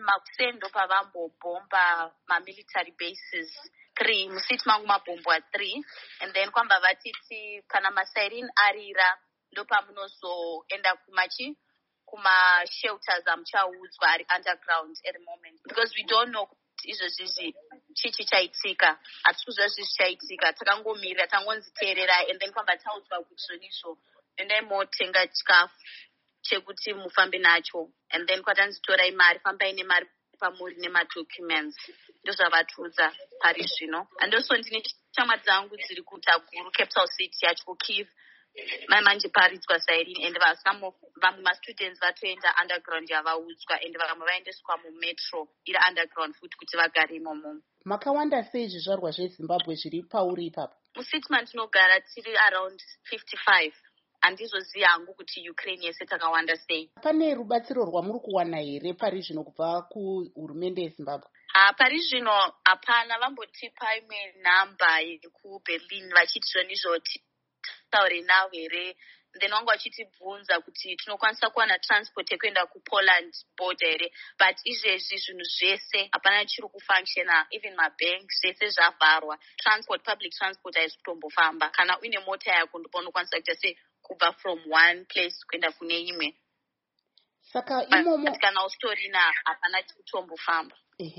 Makusendo pavambobhomba mamilitary bases 3 musiti mangu mabhombwa 3 and then kwamba vatiti kana masiren arira ndopamunozoenda kuma-shelters amuchaudzwa ari underground at the moment because we don't know kuti izvozvizvi chichi chaitika. Hatisi kuziva zvizvi chaitika, takangomirira tangonzi teererai and then kwamba taudzwa kuti zvonizvo endai motenga chikafu chekuti mufambe nacho and then kwatanzitorai mari, fambai nemari pamuri nemadocuments. Ndozvavatiudza pari zvino. Andoso ndine shamwari dzangu dziri kuTaguru, capital city yacho Kyiv. Manje paridzwa siren and vamwe mastudents vatoenda underground yavaudzwa and vamwe vaendeswa mumetro iri underground futi kuti vagare imomo. Makawanda sei zvizvarwa zveZimbabwe zviri pauri ipapo? Musiti mandinogara tiri around 55. Handizoziva hangu kuti Ukraine yese takawanda sei. Pane rubatsiro rwamuri kuwana here pari zvino kubva kuhurumende yeZimbabwe? Pari zvino hapana, vambotipa imwe nhamba yekuBerlin vachiti zvonizvo taure navo here, then vanga vachitibvunza kuti tinokwanisa kuwana transport yekuenda kuPoland border here, but izvezvi zvinhu zvese hapana chiri kufunctiona, even mabank zvese zvavharwa. Public transport haisi kutombofamba. Kana uine mota yako ndipo unokwanisa kuita sei kubva from one place kuenda kune imwe. Saka imomo kana ustorina hapana chiri kutombofamba.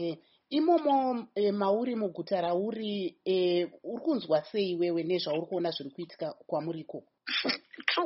Imomo mauri muguta rauri uri kunzwa sei wewe nezvauri kuona zviri kuitika kwamuriko? Tiri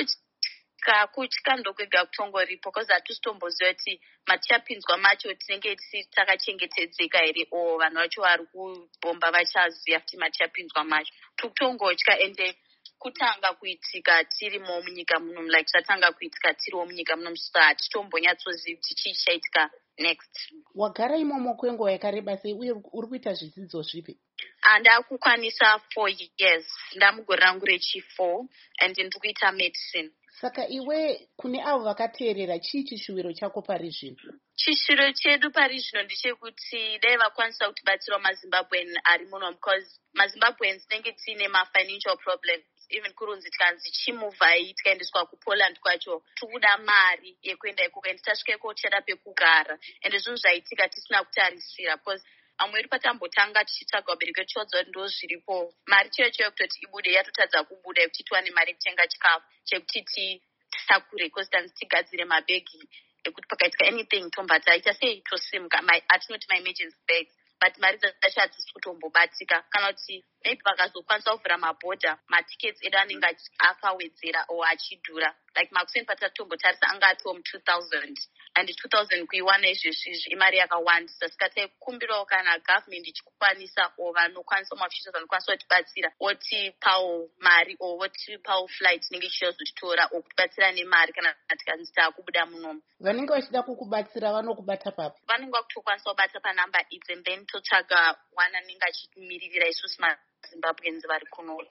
kutya ndokwega kutongoripo because hatitomboziva kuti matichapinzwa macho tinenge takachengetedzeka here o vanhu vacho vari kubhomba vachaziva kuti matichapinzwa macho. Tiri kutongotya ende kutanga kuitika tirimo munyika muno, like zvatanga kuitika tiriwo munyika muno, hatitombonyatsoziva kuti chii chaitika next. Wagara imomo kwenguva yakareba sei uye uri kuita zvidzidzo zvipi? Ndakukwanisa 4 years, ndamugore rangu rechi4 and ndiri kuita medicine. Saka iwe kune avo vakateerera chii chishuwiro chako pari zvino? Chishuwiro chedu pari zvino ndechekuti dai vakwanisa kutibatsirawo maZimbabwean ari muno because maZimbabweans tinenge tiine mafinancial problems. Even kurunzi tikanzi chimuvhai tikaendeswa kuPoland kwacho tikuda mari yekuenda ikoko and tasvika ikoko tichada pekugara and zvinhu zvaitika tisina kutarisira because amwe iri patambotanga tichitsvaga vabereki vedu tichodza kuti ndo zviripo. Mari chaiyo yekutoti ibude yatotadza kubuda yekuti tiwane mari yekutenga chikafu chekuti titakure because tanzi tigadzire mabhegi ekuti pakaitika anything tombata aita sei tosimuka, atinoti maemergency bags, but mari dzacho hadzisi kutombobatsika. Kana kuti maybe vakazokwanisa kuvhura mabhodha matickets edu anenge akawedzera o achidhura, like makuseni patatotombotarisa anga atiwo mu2000 and 2000 kuiwana izvezvizvi imari yakawandisa. Saka taikumbirawo kana government ichikwanisa o vanokwanisa maofficials vanokwanisa kutibatsira otipawo mari o otipawo flight inenge ichizotitora o kutibatsira nemari kana tikanzi taakubuda munomu. Vanenge vachida kukubatsira vanokubata papi? Vanenge vakutokwanisa kubata panhamba idzi and then totsvaga wana anenge achimiririra isusu maZimbabweans vari kuno.